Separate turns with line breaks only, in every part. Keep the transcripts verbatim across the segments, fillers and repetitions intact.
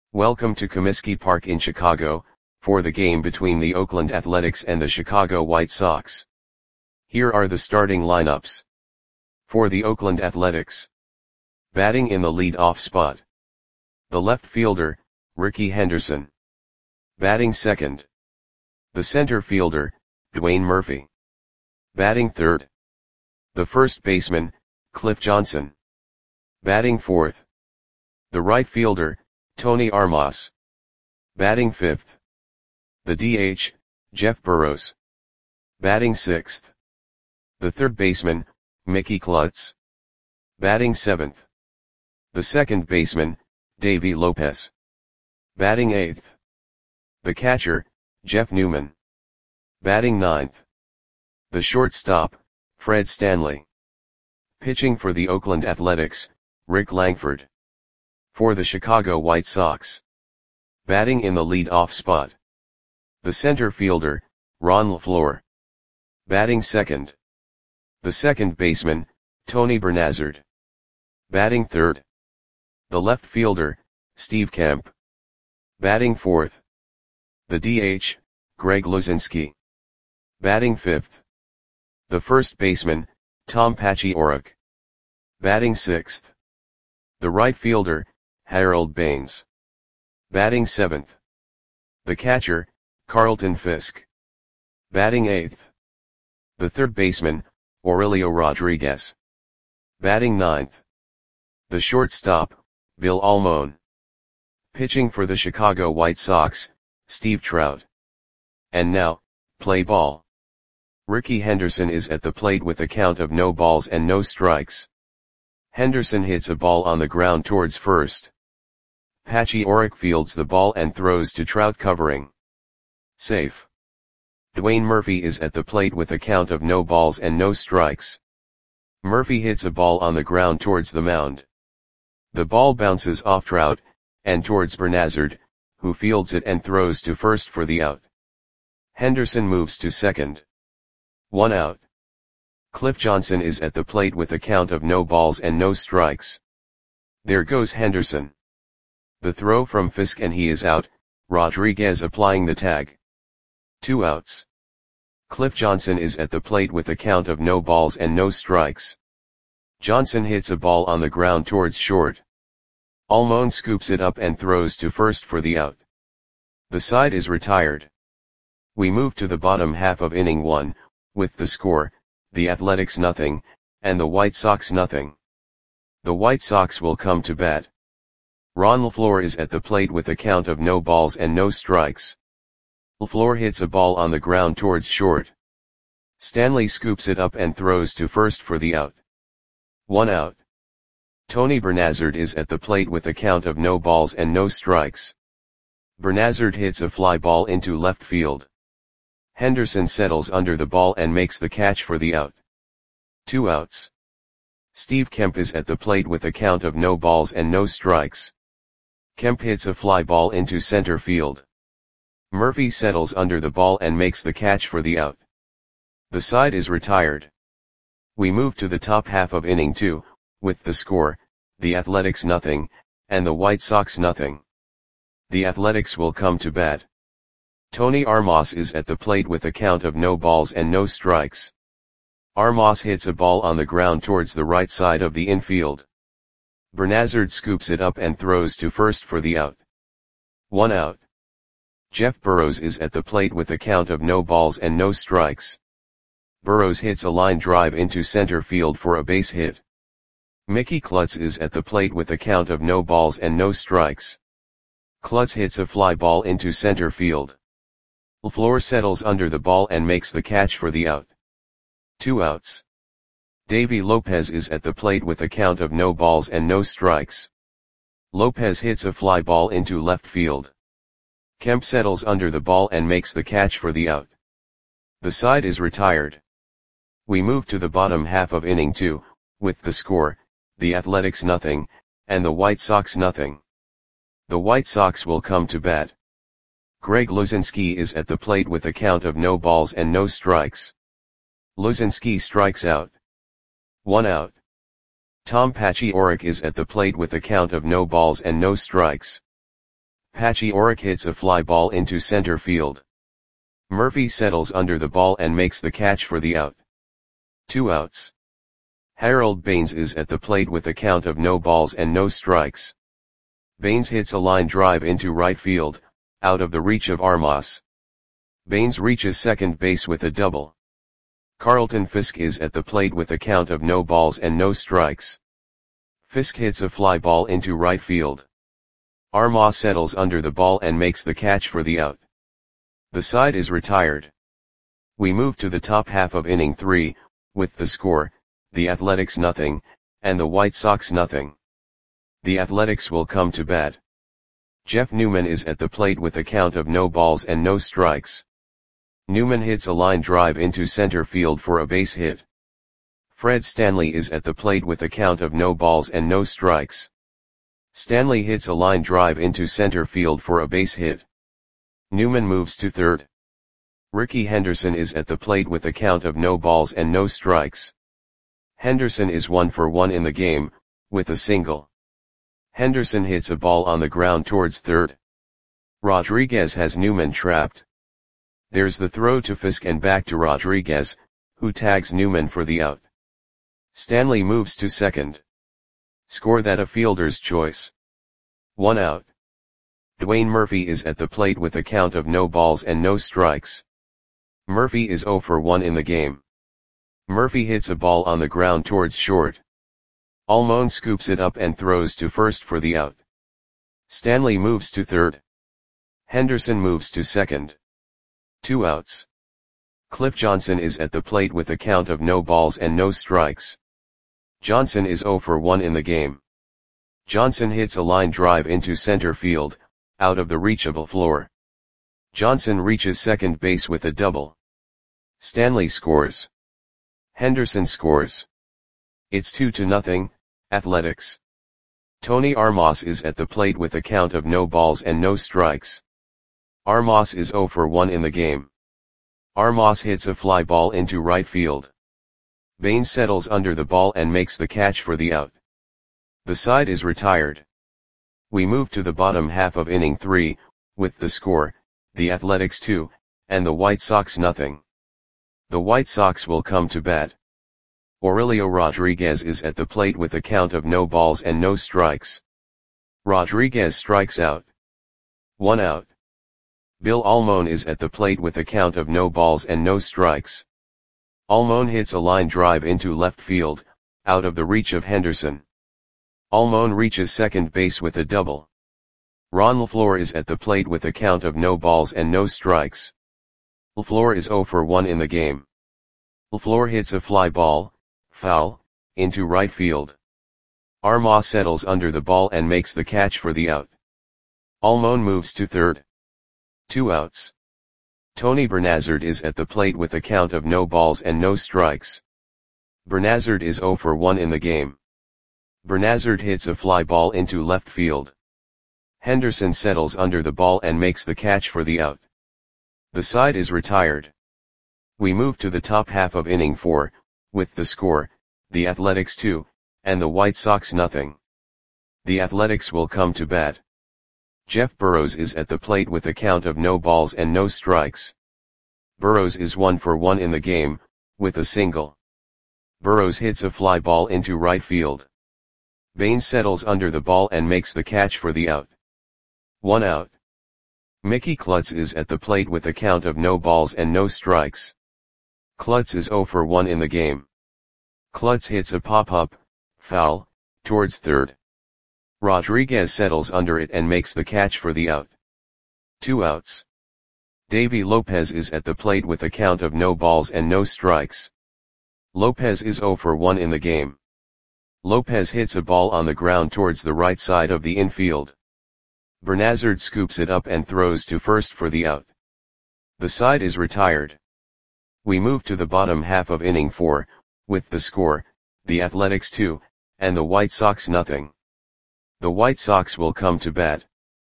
Welcome to Comiskey Park in Chicago, for the game between the Oakland Athletics and the Chicago White Sox. Here are the starting lineups. For the Oakland Athletics. Batting in the lead-off spot. The left fielder, Rickey Henderson. Batting second. The center fielder, Dwayne Murphy. Batting third. The first baseman, Cliff Johnson. Batting fourth. The right fielder, Tony Armas. Batting fifth. The D H, Jeff Burroughs. Batting sixth. The third baseman, Mickey Klutz. Batting seventh. The second baseman, Davey Lopez. Batting eighth. The catcher, Jeff Newman. Batting ninth. The shortstop, Fred Stanley. Pitching for the Oakland Athletics, Rick Langford. For the Chicago White Sox. Batting in the lead-off spot. The center fielder, Ron LeFlore. Batting second. The second baseman, Tony Bernazard. Batting third. The left fielder, Steve Kemp. Batting fourth. The D H, Greg Luzinski. Batting fifth. The first baseman, Tom Paciorek. Batting sixth. The right fielder, Harold Baines. Batting seventh. The catcher, Carlton Fisk. Batting eighth. The third baseman, Aurelio Rodriguez. Batting ninth. The shortstop, Bill Almon. Pitching for the Chicago White Sox, Steve Trout. And now, play ball. Rickey Henderson is at the plate with a count of no balls and no strikes. Henderson hits a ball on the ground towards first. Paciorek fields the ball and throws to Trout covering. Safe. Dwayne Murphy is at the plate with a count of no balls and no strikes. Murphy hits a ball on the ground towards the mound. The ball bounces off Trout, and towards Bernazard, who fields it and throws to first for the out. Henderson moves to second. One out. Cliff Johnson is at the plate with a count of no balls and no strikes. There goes Henderson. The throw from Fisk and he is out, Rodriguez applying the tag. Two outs. Cliff Johnson is at the plate with a count of no balls and no strikes. Johnson hits a ball on the ground towards short. Almon scoops it up and throws to first for the out. The side is retired. We move to the bottom half of inning one, with the score, the Athletics nothing, and the White Sox nothing. The White Sox will come to bat. Ron LeFlore is at the plate with a count of no balls and no strikes. LeFlore hits a ball on the ground towards short. Stanley scoops it up and throws to first for the out. One out. Tony Bernazard is at the plate with a count of no balls and no strikes. Bernazard hits a fly ball into left field. Henderson settles under the ball and makes the catch for the out. Two outs. Steve Kemp is at the plate with a count of no balls and no strikes. Kemp hits a fly ball into center field. Murphy settles under the ball and makes the catch for the out. The side is retired. We move to the top half of inning two, with the score, the Athletics nothing, and the White Sox nothing. The Athletics will come to bat. Tony Armas is at the plate with a count of no balls and no strikes. Armas hits a ball on the ground towards the right side of the infield. Bernazard scoops it up and throws to first for the out. One out. Jeff Burroughs is at the plate with a count of no balls and no strikes. Burroughs hits a line drive into center field for a base hit. Mickey Klutz is at the plate with a count of no balls and no strikes. Klutz hits a fly ball into center field. LeFlore settles under the ball and makes the catch for the out. Two outs. Davey Lopez is at the plate with a count of no balls and no strikes. Lopez hits a fly ball into left field. Kemp settles under the ball and makes the catch for the out. The side is retired. We move to the bottom half of inning two, with the score, the Athletics nothing, and the White Sox nothing. The White Sox will come to bat. Greg Luzinski is at the plate with a count of no balls and no strikes. Luzinski strikes out. One out. Tom Paciorek is at the plate with a count of no balls and no strikes. Pachioric hits a fly ball into center field. Murphy settles under the ball and makes the catch for the out. Two outs. Harold Baines is at the plate with a count of no balls and no strikes. Baines hits a line drive into right field, out of the reach of Armas. Baines reaches second base with a double. Carlton Fisk is at the plate with a count of no balls and no strikes. Fisk hits a fly ball into right field. Armas settles under the ball and makes the catch for the out. The side is retired. We move to the top half of inning three, with the score, the Athletics nothing, and the White Sox nothing. The Athletics will come to bat. Jeff Newman is at the plate with a count of no balls and no strikes. Newman hits a line drive into center field for a base hit. Fred Stanley is at the plate with a count of no balls and no strikes. Stanley hits a line drive into center field for a base hit. Newman moves to third. Ricky Henderson is at the plate with a count of no balls and no strikes. Henderson is one for one in the game, with a single. Henderson hits a ball on the ground towards third. Rodriguez has Newman trapped. There's the throw to Fisk and back to Rodriguez, who tags Newman for the out. Stanley moves to second. Score that a fielder's choice. One out. Dwayne Murphy is at the plate with a count of no balls and no strikes. Murphy is zero for one in the game. Murphy hits a ball on the ground towards short. Almon scoops it up and throws to first for the out. Stanley moves to third. Henderson moves to second. Two outs. Cliff Johnson is at the plate with a count of no balls and no strikes. Johnson is zero for one in the game. Johnson hits a line drive into center field, out of the reach of LaFleur. Johnson reaches second base with a double. Stanley scores. Henderson scores. It's two to nothing, Athletics. Tony Armas is at the plate with a count of no balls and no strikes. Armas is zero for one in the game. Armas hits a fly ball into right field. Baines settles under the ball and makes the catch for the out. The side is retired. We move to the bottom half of inning three, with the score, the Athletics two, and the White Sox nothing. The White Sox will come to bat. Aurelio Rodriguez is at the plate with a count of no balls and no strikes. Rodriguez strikes out. One out. Bill Almon is at the plate with a count of no balls and no strikes. Almon hits a line drive into left field, out of the reach of Henderson. Almon reaches second base with a double. Ron LaFleur is at the plate with a count of no balls and no strikes. LaFleur is zero for one in the game. LaFleur hits a fly ball, foul, into right field. Armas settles under the ball and makes the catch for the out. Almon moves to third. Two outs. Tony Bernazard is at the plate with a count of no balls and no strikes. Bernazard is zero for one in the game. Bernazard hits a fly ball into left field. Henderson settles under the ball and makes the catch for the out. The side is retired. We move to the top half of inning four, with the score, the Athletics two, and the White Sox nothing. The Athletics will come to bat. Jeff Burrows is at the plate with a count of no balls and no strikes. Burrows is one for one in the game, with a single. Burrows hits a fly ball into right field. Baines settles under the ball and makes the catch for the out. One out. Mickey Klutz is at the plate with a count of no balls and no strikes. Klutz is zero for one in the game. Klutz hits a pop-up, foul, towards third. Rodriguez settles under it and makes the catch for the out. Two outs. Davy Lopez is at the plate with a count of no balls and no strikes. Lopez is zero for one in the game. Lopez hits a ball on the ground towards the right side of the infield. Bernazard scoops it up and throws to first for the out. The side is retired. We move to the bottom half of inning four, with the score, the Athletics two, and the White Sox nothing. The White Sox will come to bat.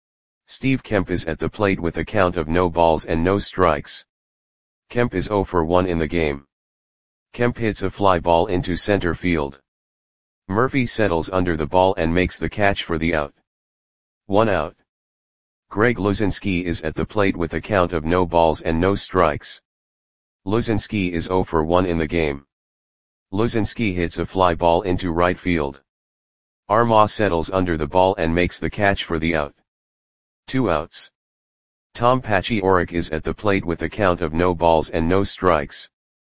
Steve Kemp is at the plate with a count of no balls and no strikes. Kemp is zero for one in the game. Kemp hits a fly ball into center field. Murphy settles under the ball and makes the catch for the out. One out. Greg Luzinski is at the plate with a count of no balls and no strikes. Luzinski is zero for one in the game. Luzinski hits a fly ball into right field. Armas settles under the ball and makes the catch for the out. Two outs. Tom Paciorek is at the plate with a count of no balls and no strikes.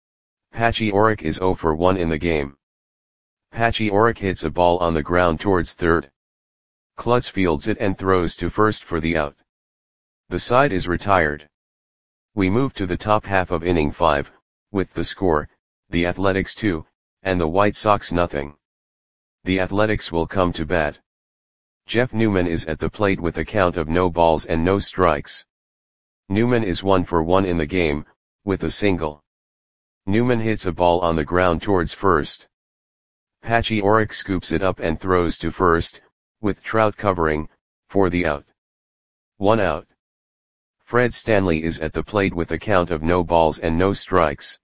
Paciorek is zero for one in the game. Paciorek hits a ball on the ground towards third. Klutz fields it and throws to first for the out. The side is retired. We move to the top half of inning five, with the score, the Athletics two, and the White Sox nothing. The Athletics will come to bat. Jeff Newman is at the plate with a count of no balls and no strikes. Newman is one for one in the game, with a single. Newman hits a ball on the ground towards first. Paciorek scoops it up and throws to first, with Trout covering, for the out. One out. Fred Stanley is at the plate with a count of no balls and no strikes.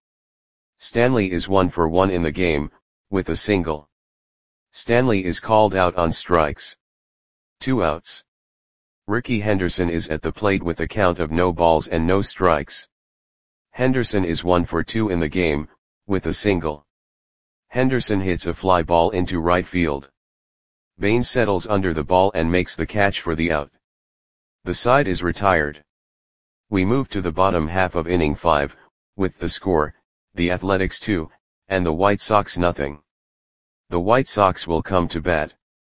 Stanley is one for one in the game, with a single. Stanley is called out on strikes. Two outs. Ricky Henderson is at the plate with a count of no balls and no strikes. Henderson is one for two in the game, with a single. Henderson hits a fly ball into right field. Baines settles under the ball and makes the catch for the out. The side is retired. We move to the bottom half of inning five, with the score, the Athletics two, and the White Sox nothing. The White Sox will come to bat.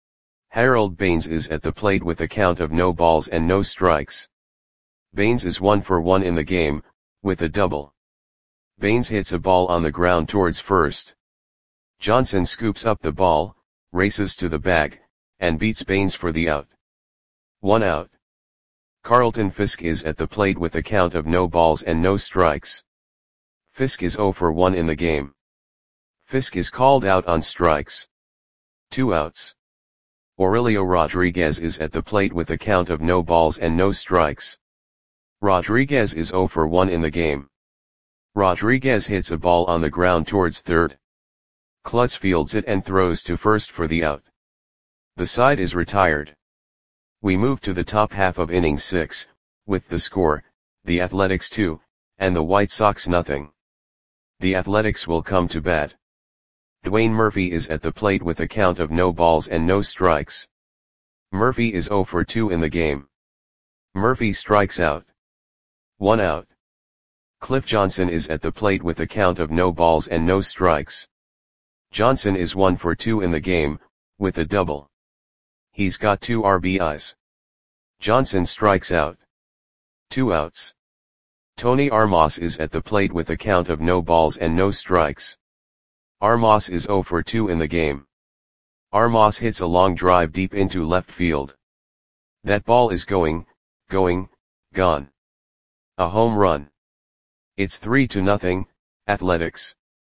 Harold Baines is at the plate with a count of no balls and no strikes. Baines is one for one in the game, with a double. Baines hits a ball on the ground towards first. Johnson scoops up the ball, races to the bag, and beats Baines for the out. One out. Carlton Fisk is at the plate with a count of no balls and no strikes. Fisk is zero for one in the game. Fisk is called out on strikes. Two outs. Aurelio Rodriguez is at the plate with a count of no balls and no strikes. Rodriguez is zero for one in the game. Rodriguez hits a ball on the ground towards third. Klutz fields it and throws to first for the out. The side is retired. We move to the top half of inning six, with the score, the Athletics two, and the White Sox nothing. The Athletics will come to bat. Dwayne Murphy is at the plate with a count of no balls and no strikes. Murphy is zero for two in the game. Murphy strikes out. One out. Cliff Johnson is at the plate with a count of no balls and no strikes. Johnson is one for two in the game, with a double. He's got two R B Is. Johnson strikes out. Two outs. Tony Armas is at the plate with a count of no balls and no strikes. Armas is zero for two in the game. Armas hits a long drive deep into left field. That ball is going, going, gone. A home run. It's three to nothing, Athletics.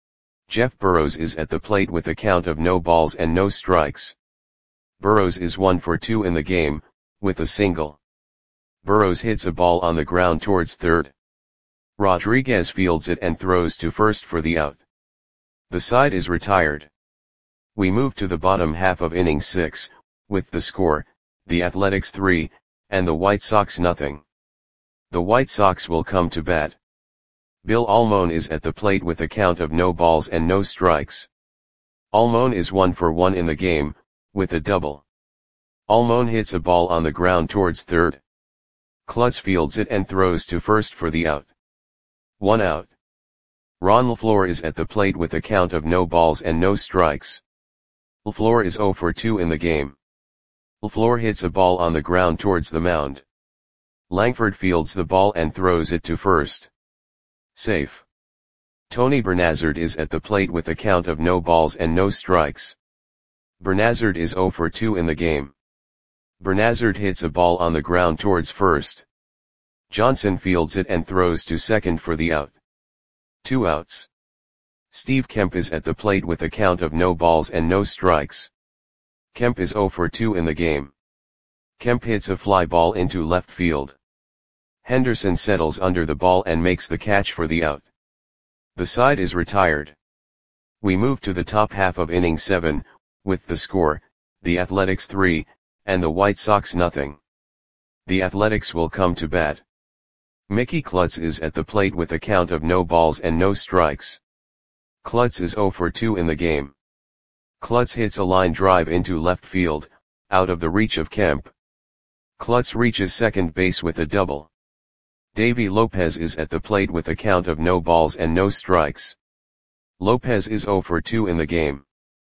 Jeff Burrows is at the plate with a count of no balls and no strikes. Burrows is one for two in the game, with a single. Burrows hits a ball on the ground towards third. Rodriguez fields it and throws to first for the out. The side is retired. We move to the bottom half of inning six, with the score, the Athletics three, and the White Sox nothing. The White Sox will come to bat. Bill Almon is at the plate with a count of no balls and no strikes. Almon is one for one in the game, with a double. Almon hits a ball on the ground towards third. Klutz fields it and throws to first for the out. One out. Ron LaFleur is at the plate with a count of no balls and no strikes. LaFleur is zero for two in the game. LaFleur hits a ball on the ground towards the mound. Langford fields the ball and throws it to first. Safe. Tony Bernazard is at the plate with a count of no balls and no strikes. Bernazard is zero for two in the game. Bernazard hits a ball on the ground towards first. Johnson fields it and throws to second for the out. Two outs. Steve Kemp is at the plate with a count of no balls and no strikes. Kemp is zero for two in the game. Kemp hits a fly ball into left field. Henderson settles under the ball and makes the catch for the out. The side is retired. We move to the top half of inning seven, with the score, the Athletics three, and the White Sox nothing. The Athletics will come to bat. Mickey Klutz is at the plate with a count of no balls and no strikes. Klutz is zero for two in the game. Klutz hits a line drive into left field, out of the reach of Kemp. Klutz reaches second base with a double. Davy Lopez is at the plate with a count of no balls and no strikes. Lopez is zero for two in the game.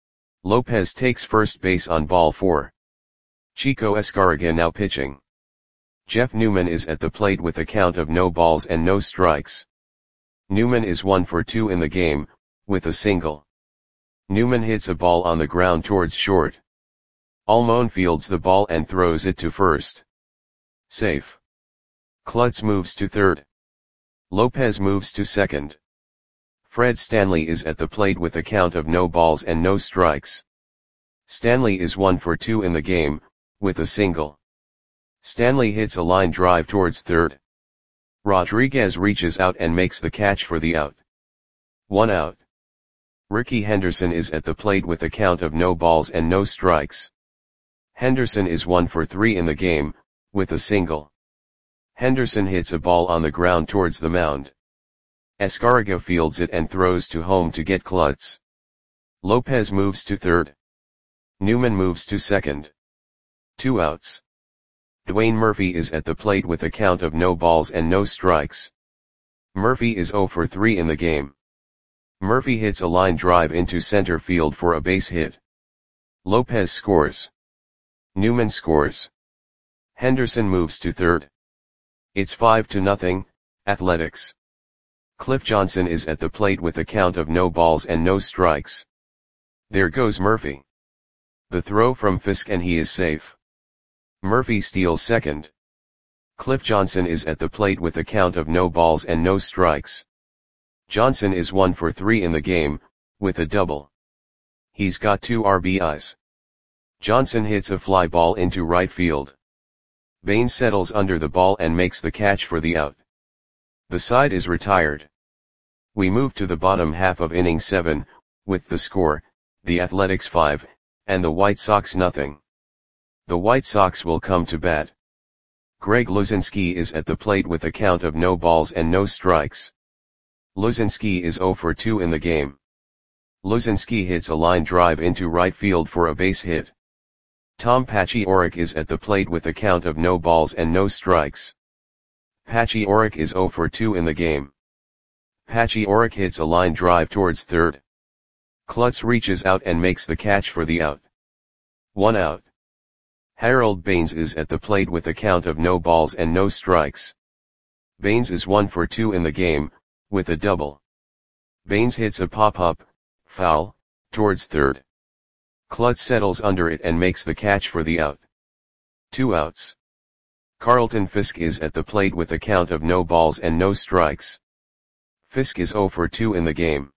Lopez takes first base on ball four. Chico Escarraga now pitching. Jeff Newman is at the plate with a count of no balls and no strikes. Newman is one for two in the game, with a single. Newman hits a ball on the ground towards short. Almon fields the ball and throws it to first. Safe. Klutz moves to third. Lopez moves to second. Fred Stanley is at the plate with a count of no balls and no strikes. Stanley is one for two in the game, with a single. Stanley hits a line drive towards third. Rodriguez reaches out and makes the catch for the out. One out. Ricky Henderson is at the plate with a count of no balls and no strikes. Henderson is one for three in the game, with a single. Henderson hits a ball on the ground towards the mound. Escarraga fields it and throws to home to get Klutz. Lopez moves to third. Newman moves to second. Two outs. Dwayne Murphy is at the plate with a count of no balls and no strikes. Murphy is zero for three in the game. Murphy hits a line drive into center field for a base hit. Lopez scores. Newman scores. Henderson moves to third. It's five to nothing, Athletics. Cliff Johnson is at the plate with a count of no balls and no strikes. There goes Murphy. The throw from Fisk and he is safe. Murphy steals second. Cliff Johnson is at the plate with a count of no balls and no strikes. Johnson is one for three in the game, with a double. He's got two R B Is. Johnson hits a fly ball into right field. Baines settles under the ball and makes the catch for the out. The side is retired. We move to the bottom half of inning seven, with the score, the Athletics five, and the White Sox nothing. The White Sox will come to bat. Greg Luzinski is at the plate with a count of no balls and no strikes. Luzinski is zero for two in the game. Luzinski hits a line drive into right field for a base hit. Tom Paciorek is at the plate with a count of no balls and no strikes. Paciorek is zero for two in the game. Paciorek hits a line drive towards third. Klutz reaches out and makes the catch for the out. One out. Harold Baines is at the plate with a count of no balls and no strikes. Baines is one for two in the game, with a double. Baines hits a pop-up, foul, towards third. Klutz settles under it and makes the catch for the out. Two outs. Carlton Fisk is at the plate with a count of no balls and no strikes. Fisk is zero for two in the game.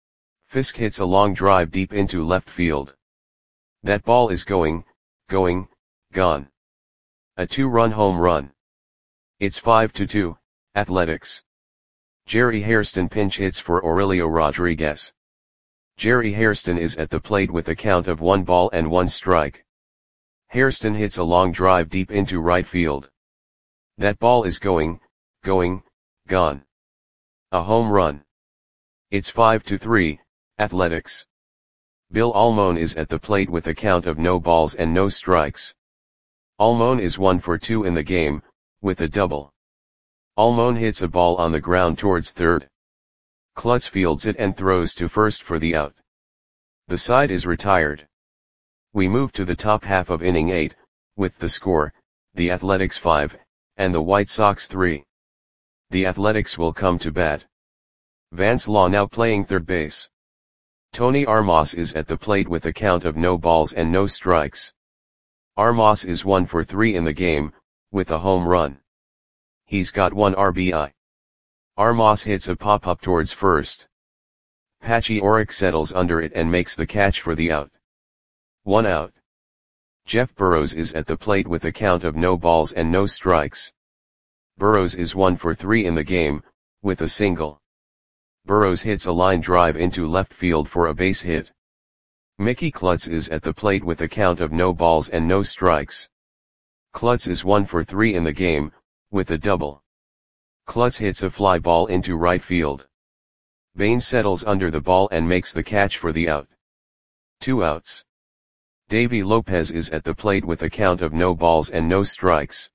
Fisk hits a long drive deep into left field. That ball is going, going, gone. A two-run home run. It's five to two, Athletics. Jerry Hairston pinch hits for Aurelio Rodriguez. Jerry Hairston is at the plate with a count of one ball and one strike. Hairston hits a long drive deep into right field. That ball is going, going, gone. A home run. It's five to three, Athletics. Bill Almon is at the plate with a count of no balls and no strikes. Almon is one for two in the game, with a double. Almon hits a ball on the ground towards third. Klutz fields it and throws to first for the out. The side is retired. We move to the top half of inning eight, with the score, the Athletics five, and the White Sox three. The Athletics will come to bat. Vance Law now playing third base. Tony Armas is at the plate with a count of no balls and no strikes. Armas is one for three in the game, with a home run. He's got one R B I. Armas hits a pop-up towards first. Paciorek settles under it and makes the catch for the out. One out. Jeff Burrows is at the plate with a count of no balls and no strikes. Burrows is one for three in the game, with a single. Burrows hits a line drive into left field for a base hit. Mickey Klutz is at the plate with a count of no balls and no strikes. Klutz is one for three in the game, with a double. Klutz hits a fly ball into right field. Baines settles under the ball and makes the catch for the out. Two outs. Davy Lopez is at the plate with a count of no balls and no strikes.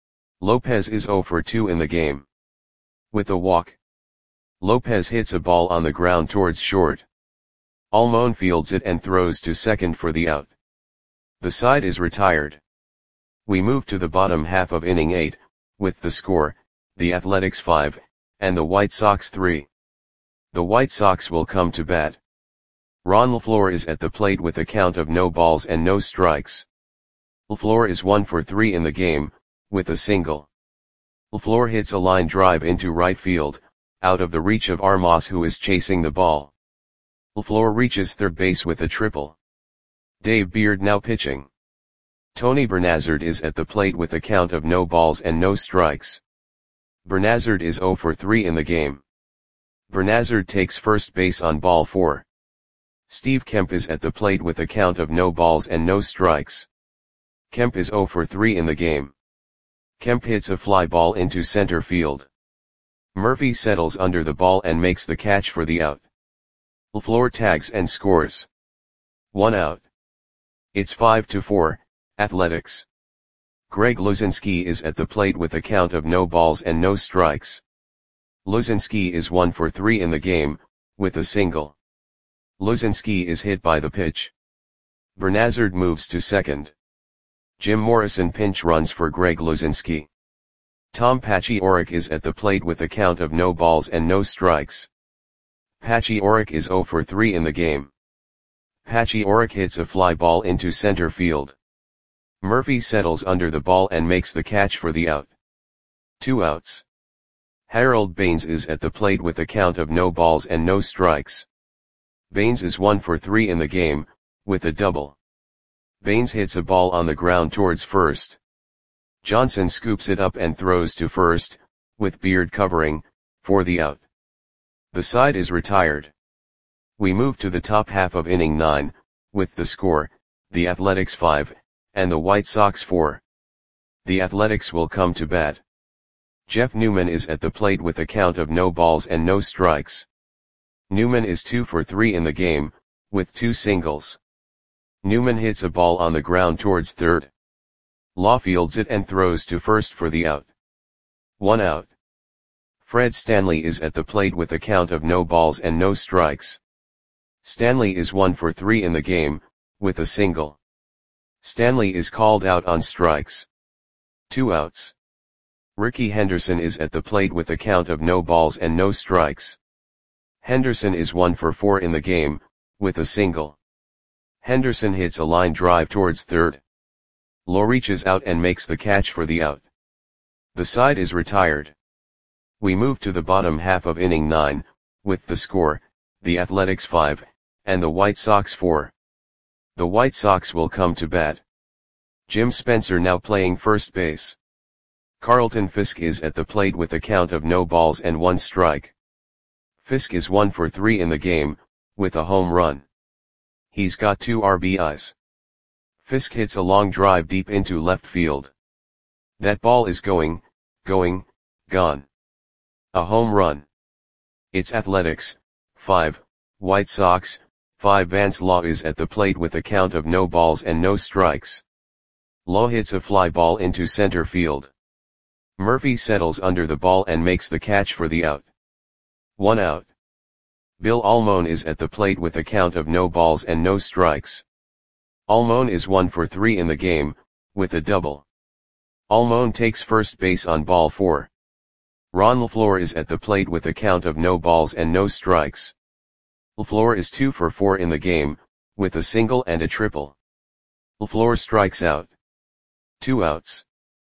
Lopez is zero for two in the game. With a walk. Lopez hits a ball on the ground towards short. Almon fields it and throws to second for the out. The side is retired. We move to the bottom half of inning eight, with the score, the Athletics five, and the White Sox three. The White Sox will come to bat. Ron LaFleur is at the plate with a count of no balls and no strikes. LaFleur is one for three in the game, with a single. LaFleur hits a line drive into right field, out of the reach of Armas, who is chasing the ball. LaFleur reaches third base with a triple. Dave Beard now pitching. Tony Bernazard is at the plate with a count of no balls and no strikes. Bernazard is zero for three in the game. Bernazard takes first base on ball four. Steve Kemp is at the plate with a count of no balls and no strikes. Kemp is zero for three in the game. Kemp hits a fly ball into center field. Murphy settles under the ball and makes the catch for the out. LaFleur tags and scores. One out. It's five to four, Athletics. Greg Luzinski is at the plate with a count of no balls and no strikes. Luzinski is one for three in the game, with a single. Luzinski is hit by the pitch. Bernazard moves to second. Jim Morrison pinch runs for Greg Luzinski. Tom Paciorek is at the plate with a count of no balls and no strikes. Paciorek is zero for three in the game. Paciorek hits a fly ball into center field. Murphy settles under the ball and makes the catch for the out. Two outs. Harold Baines is at the plate with a count of no balls and no strikes. Baines is one for three in the game, with a double. Baines hits a ball on the ground towards first. Johnson scoops it up and throws to first, with Beard covering, for the out. The side is retired. We move to the top half of inning nine, with the score, the Athletics five, and the White Sox four. The Athletics will come to bat. Jeff Newman is at the plate with a count of no balls and no strikes. Newman is two for three in the game, with two singles. Newman hits a ball on the ground towards third. Law fields it and throws to first for the out. One out. Fred Stanley is at the plate with a count of no balls and no strikes. Stanley is one for three in the game, with a single. Stanley is called out on strikes. Two outs. Ricky Henderson is at the plate with a count of no balls and no strikes. Henderson is one for four in the game, with a single. Henderson hits a line drive towards third. Law reaches out and makes the catch for the out. The side is retired. We move to the bottom half of inning nine, with the score, the Athletics five, and the White Sox four. The White Sox will come to bat. Jim Spencer now playing first base. Carlton Fisk is at the plate with a count of no balls and one strike. Fisk is one for three in the game, with a home run. He's got two R B Is. Fisk hits a long drive deep into left field. That ball is going, going, gone. A home run. It's Athletics, five, White Sox, five. Vance Law is at the plate with a count of no balls and no strikes. Law hits a fly ball into center field. Murphy settles under the ball and makes the catch for the out. One out. Bill Almon is at the plate with a count of no balls and no strikes. Almon is one for three in the game, with a double. Almon takes first base on ball four. Ron LaFleur is at the plate with a count of no balls and no strikes. LaFleur is two for four in the game, with a single and a triple. LaFleur strikes out. Two outs.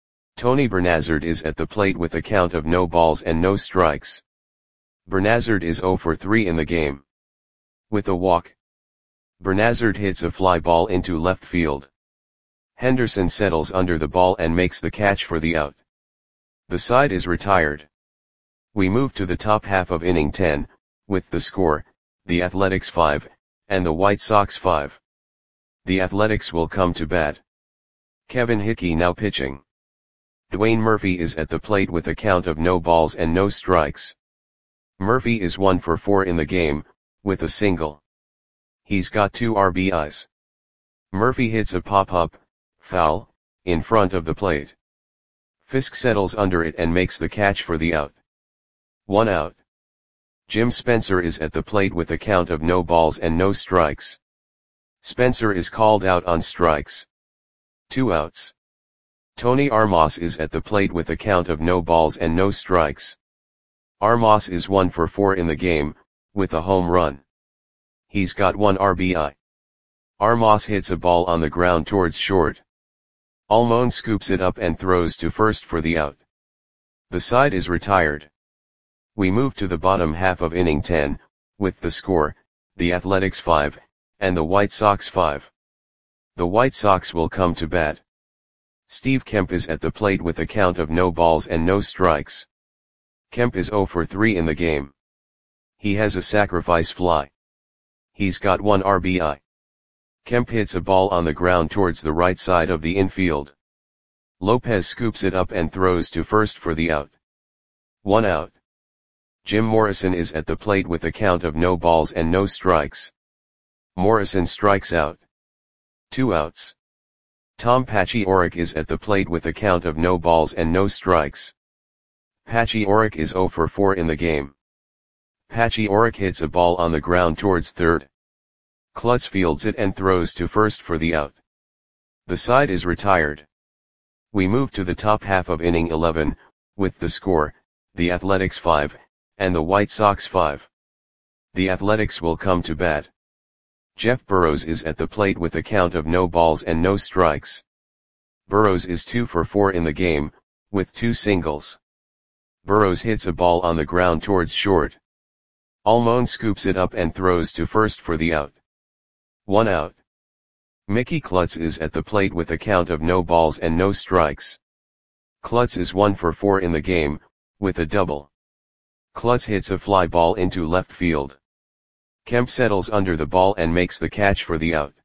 Tony Bernazard is at the plate with a count of no balls and no strikes. Bernazard is zero for three in the game. With a walk. Bernazard hits a fly ball into left field. Henderson settles under the ball and makes the catch for the out. The side is retired. We move to the top half of inning ten, with the score, the Athletics five, and the White Sox five. The Athletics will come to bat. Kevin Hickey now pitching. Dwayne Murphy is at the plate with a count of no balls and no strikes. Murphy is one for four in the game, with a single. He's got two R B Is. Murphy hits a pop-up, foul, in front of the plate. Fisk settles under it and makes the catch for the out. One out. Jim Spencer is at the plate with a count of no balls and no strikes. Spencer is called out on strikes. Two outs. Tony Armas is at the plate with a count of no balls and no strikes. Armas is one for four in the game, with a home run. He's got one R B I. Armas hits a ball on the ground towards short. Almon scoops it up and throws to first for the out. The side is retired. We move to the bottom half of inning ten, with the score, the Athletics five, and the White Sox five. The White Sox will come to bat. Steve Kemp is at the plate with a count of no balls and no strikes. Kemp is zero for three in the game. He has a sacrifice fly. He's got one R B I. Kemp hits a ball on the ground towards the right side of the infield. Lopez scoops it up and throws to first for the out. One out. Jim Morrison is at the plate with a count of no balls and no strikes. Morrison strikes out. Two outs. Tom Paciorek is at the plate with a count of no balls and no strikes. Paciorek is zero for four in the game. Paciorek hits a ball on the ground towards third. Klutz fields it and throws to first for the out. The side is retired. We move to the top half of inning eleven, with the score, the Athletics five, and the White Sox five. The Athletics will come to bat. Jeff Burrows is at the plate with a count of no balls and no strikes. Burrows is two for four in the game, with two singles. Burrows hits a ball on the ground towards short. Almon scoops it up and throws to first for the out. One out. Mickey Klutz is at the plate with a count of no balls and no strikes. Klutz is one for four in the game, with a double. Klutz hits a fly ball into left field. Kemp settles under the ball and makes the catch for the out.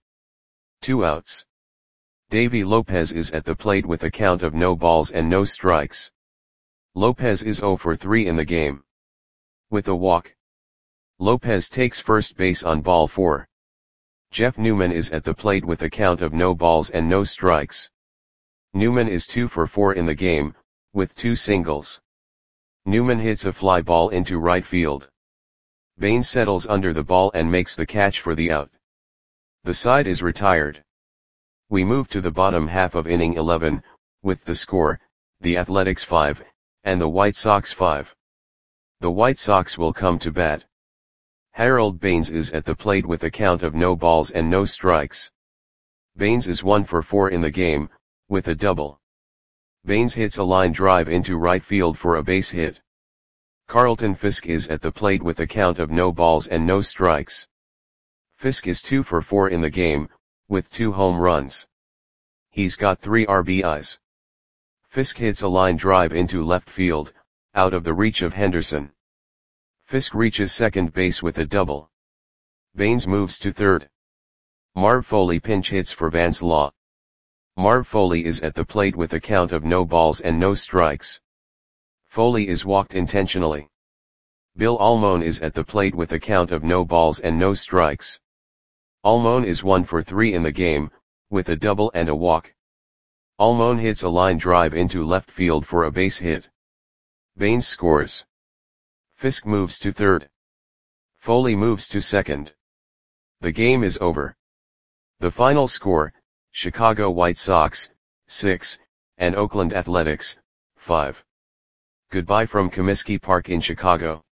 Two outs. Davy Lopez is at the plate with a count of no balls and no strikes. Lopez is zero for three in the game. With a walk. Lopez takes first base on ball four. Jeff Newman is at the plate with a count of no balls and no strikes. Newman is two for four in the game, with two singles. Newman hits a fly ball into right field. Baines settles under the ball and makes the catch for the out. The side is retired. We move to the bottom half of inning eleven, with the score, the Athletics five, and the White Sox five. The White Sox will come to bat. Harold Baines is at the plate with a count of no balls and no strikes. Baines is one for four in the game, with a double. Baines hits a line drive into right field for a base hit. Carlton Fisk is at the plate with a count of no balls and no strikes. Fisk is two for four in the game, with two home runs. He's got three R B Is. Fisk hits a line drive into left field, out of the reach of Henderson. Fisk reaches second base with a double. Baines moves to third. Marv Foley pinch hits for Vance Law. Marv Foley is at the plate with a count of no balls and no strikes. Foley is walked intentionally. Bill Almon is at the plate with a count of no balls and no strikes. Almon is one for three in the game, with a double and a walk. Almon hits a line drive into left field for a base hit. Baines scores. Fisk moves to third. Foley moves to second. The game is over. The final score, Chicago White Sox, six, and Oakland Athletics, five. Goodbye from Comiskey Park in Chicago.